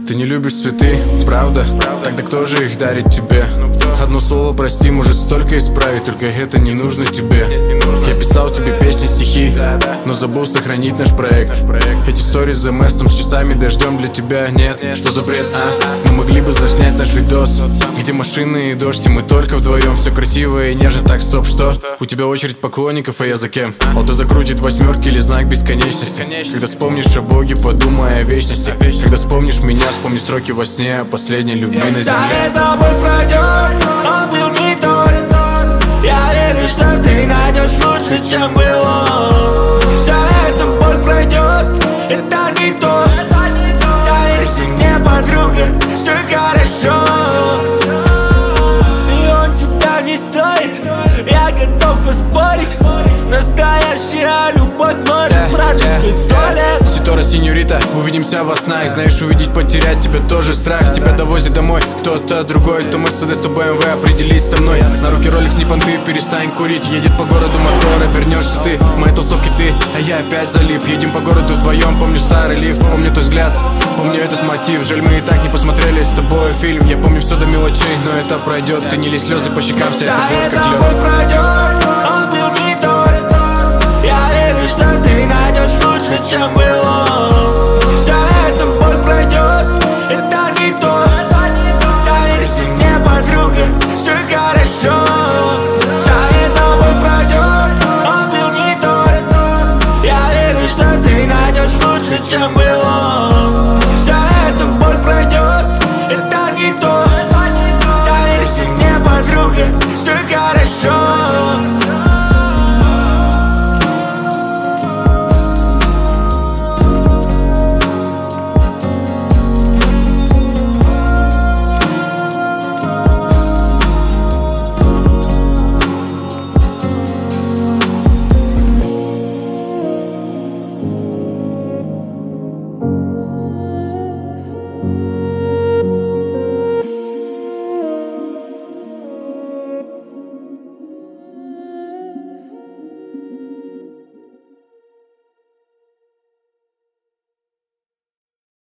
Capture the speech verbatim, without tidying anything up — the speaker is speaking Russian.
Ты не любишь цветы, правда? Тогда кто же их дарит тебе? Одно слово прости может столько исправить, только это не нужно тебе. Я писал тебе песни, стихи, но забыл сохранить наш проект. Эти сторис за мессом с часами дождем для тебя нет. Что за бред, а? Мы могли бы заснять наш видос, где машины и дождь, и мы только вдвоем. Все красиво и нежно, так стоп, что? У тебя очередь поклонников, а я за кем? Алта закрутит восьмерки или знак бесконечности. Когда вспомнишь о Боге, подумай о вечности. Когда вспомнишь меня, вспомни строки во сне о последней любви на земле. За это боль пройдет, он был не тот. Я верю, что ты найдешь лучше, чем было. За это боль пройдет, это не то. Доверься мне, подруга, все хорошо. И он тебя не стоит, я готов поспорить. Настоящая любовь может прожить сто лет. Ситора, сеньорита, увидимся во снах. Знаешь, увидеть, потерять тебя тоже страх. Тебя довозит домой кто-то другой, то Мерседес, то бэ эм вэ, определись со мной. На руке роликс, не понты, перестань курить. Едет по городу мотор, обернешься ты, в моей толстовке ты, а я опять залип. Едем по городу вдвоем, помню старый лифт, помню твой взгляд, помню этот мотив. Жаль, мы и так не посмотрели с тобой фильм. Я помню все до мелочей, но это пройдет. Ты не лей слезы по щекам, вся эта боль как лед. боль пройдет, он был не тот. Я верю, что ты найдешь лучше, чем было.